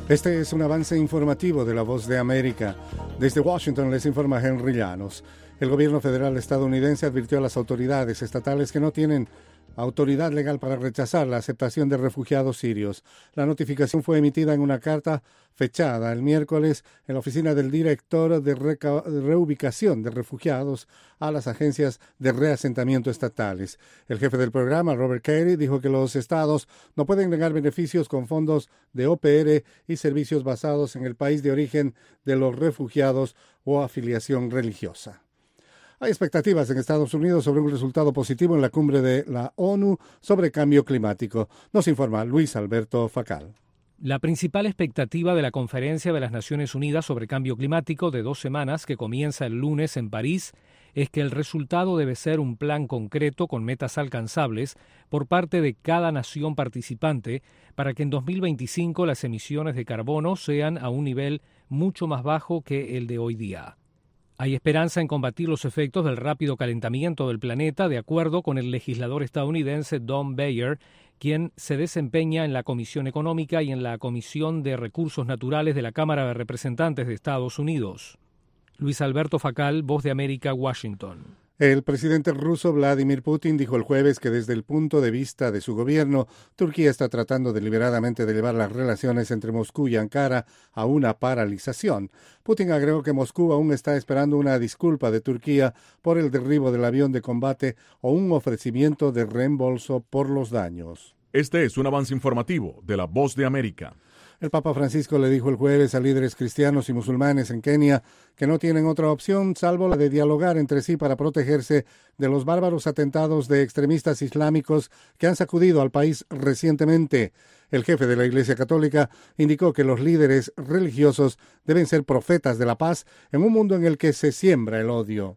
Este es un avance informativo de La Voz de América. Desde Washington les informa Henry Llanos. El gobierno federal estadounidense advirtió a las autoridades estatales que no tienen autoridad legal para rechazar la aceptación de refugiados sirios. La notificación fue emitida en una carta fechada el miércoles en la oficina del director de reubicación de refugiados a las agencias de reasentamiento estatales. El jefe del programa, Robert Carey, dijo que los estados no pueden negar beneficios con fondos de OPR y servicios basados en el país de origen de los refugiados o afiliación religiosa. Hay expectativas en Estados Unidos sobre un resultado positivo en la cumbre de la ONU sobre cambio climático. Nos informa Luis Alberto Facal. La principal expectativa de la Conferencia de las Naciones Unidas sobre Cambio Climático de 2 semanas, que comienza el lunes en París, es que el resultado debe ser un plan concreto con metas alcanzables por parte de cada nación participante para que en 2025 las emisiones de carbono sean a un nivel mucho más bajo que el de hoy día. Hay esperanza en combatir los efectos del rápido calentamiento del planeta, de acuerdo con el legislador estadounidense Don Beyer, quien se desempeña en la Comisión Económica y en la Comisión de Recursos Naturales de la Cámara de Representantes de Estados Unidos. Luis Alberto Facal, Voz de América, Washington. El presidente ruso Vladimir Putin dijo el jueves que desde el punto de vista de su gobierno, Turquía está tratando deliberadamente de llevar las relaciones entre Moscú y Ankara a una paralización. Putin agregó que Moscú aún está esperando una disculpa de Turquía por el derribo del avión de combate o un ofrecimiento de reembolso por los daños. Este es un avance informativo de La Voz de América. El Papa Francisco le dijo el jueves a líderes cristianos y musulmanes en Kenia que no tienen otra opción salvo la de dialogar entre sí para protegerse de los bárbaros atentados de extremistas islámicos que han sacudido al país recientemente. El jefe de la Iglesia Católica indicó que los líderes religiosos deben ser profetas de la paz en un mundo en el que se siembra el odio.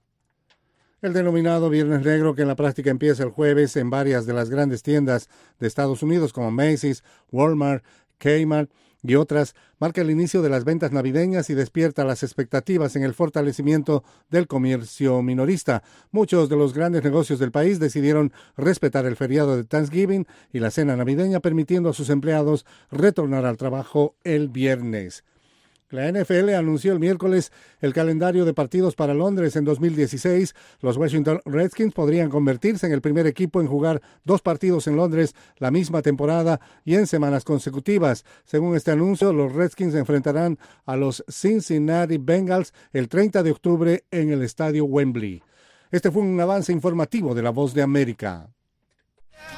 El denominado Viernes Negro, que en la práctica empieza el jueves en varias de las grandes tiendas de Estados Unidos como Macy's, Walmart, Kmart y otras, marca el inicio de las ventas navideñas y despierta las expectativas en el fortalecimiento del comercio minorista. Muchos de los grandes negocios del país decidieron respetar el feriado de Thanksgiving y la cena navideña, permitiendo a sus empleados retornar al trabajo el viernes. La NFL anunció el miércoles el calendario de partidos para Londres en 2016. Los Washington Redskins podrían convertirse en el primer equipo en jugar 2 partidos en Londres la misma temporada y en semanas consecutivas. Según este anuncio, los Redskins enfrentarán a los Cincinnati Bengals el 30 de octubre en el estadio Wembley. Este fue un avance informativo de La Voz de América.